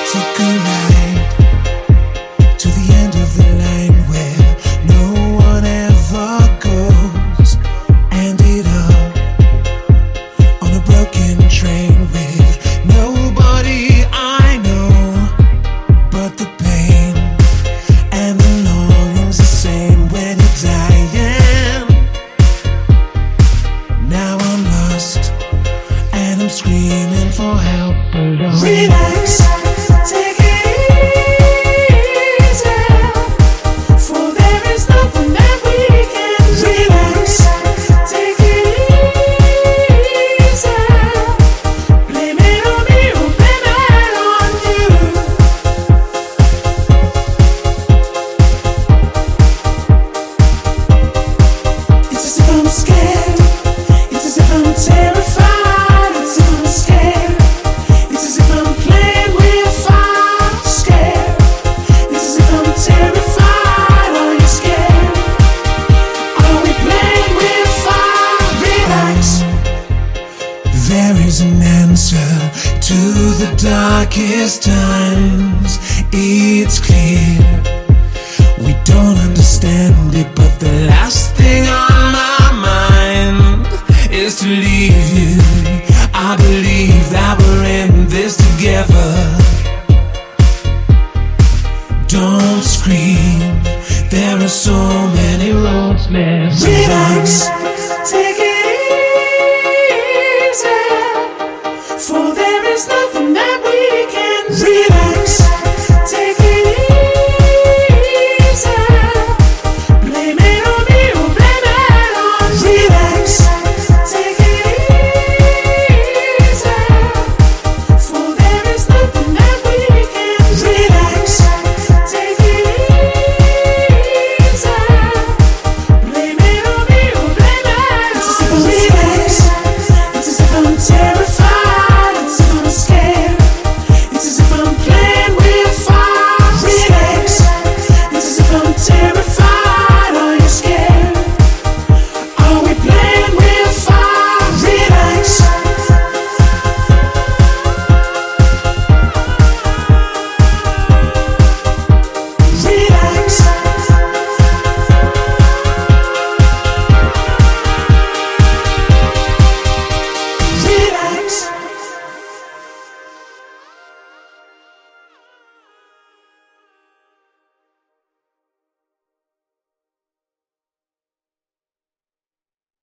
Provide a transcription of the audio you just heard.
Took a ride to the end of the line where no one ever goes. Ended up on a broken train with nobody I know. But the pain and the longing's the same when you're dying. Now I'm lost and I'm screaming for help alone. Relax, take it easy, for there is nothing that we can do. Relax, take it easy, blame it on me or blame it on you. It's as if I'm scared, it's as if I'm terrified, it's as if I'm scared, it's as if I'm playing with fire. Scared, it's as if I'm terrified. Are you scared? Are we playing with fire? Relax. There is an answer to the darkest times. It's clear we don't understand it, but the last thing on my mind is to leave you. I believe